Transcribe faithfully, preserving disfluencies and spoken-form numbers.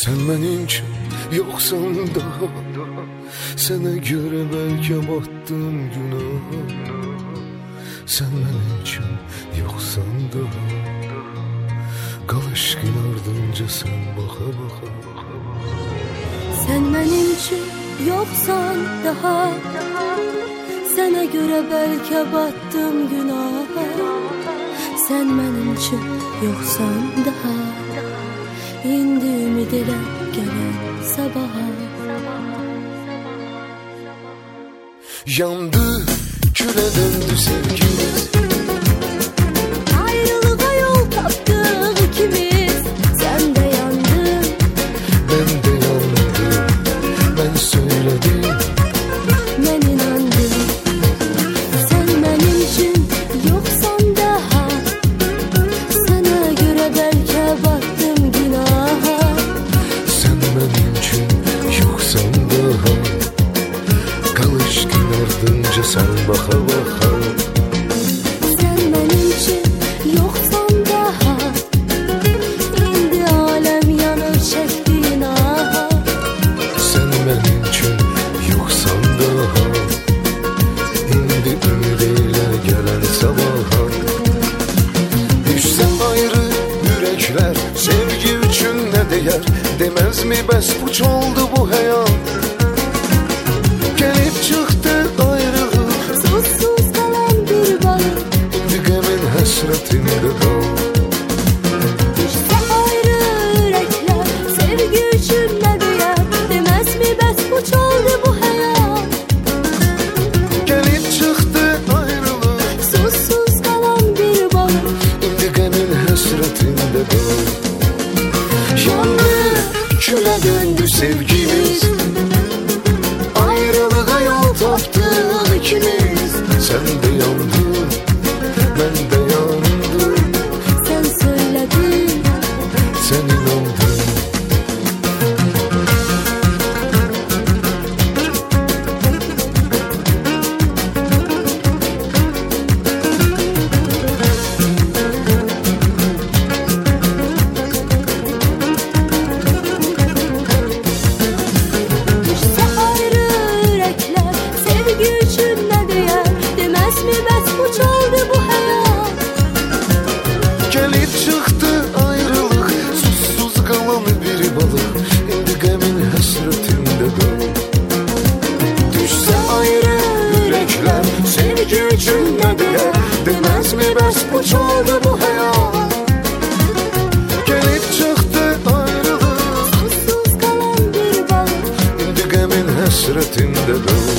Sen benim için yoksan daha, sana göre belki battım günah. Sen benim için yoksan daha, kal aşkın ardınca sen baka baka. Sen benim için yoksan daha, sana göre belki battım günah. Sen benim için yoksan daha, indi ümid elə gelen sabaha. Yandı, küle döndü sevgimiz, ayrılığa yol taptık ikimiz. Sen de yandın, ben de yandım. Ben söyledim, ben inandım. Sen benim için yoksan daha, sana göre belki battım günaha. sen benim için yoksan daha, kal aşkın ardınca sen baka baka. Sen benim için yoksan daha, indi alem yanır çektiğin aha. Sen benim için yoksan daha, indi ümid eyle gelen sabaha. Düşse ayrı yürekler, sevgi üçün ne değer, demez mi bes puç oldu bu hayat. Gelip çıktı ayrılık, Susuz kalan bir balık, digemin hasretinde kal. işte ayrı yürekler, sevgi için ne değer, demez mi bes puç oldu bu hayat. Gelip çıktı ayrılık, Susuz kalan bir balık, digemin hasretinde kal. Yandı, küle döndü sevgimiz, ayrılığa yol taptık ikimiz. Sen de yandın, ben de yandım. sen söyledin, Sen inandın. işte ayrı yürekler, sevgi için ne değer, demez mi bes puç oldu bu hayat. Gelip çıktı ayrılık, susuz kalan bir balık, intikamın hasretinde kal. Düşse ayrı yürekler, sevgi için ne değer, demez mi bes puç oldu bu hayat. Gelip çıktı ayrılık, Susuz kalan bir balık, intikamın hasretinde kal.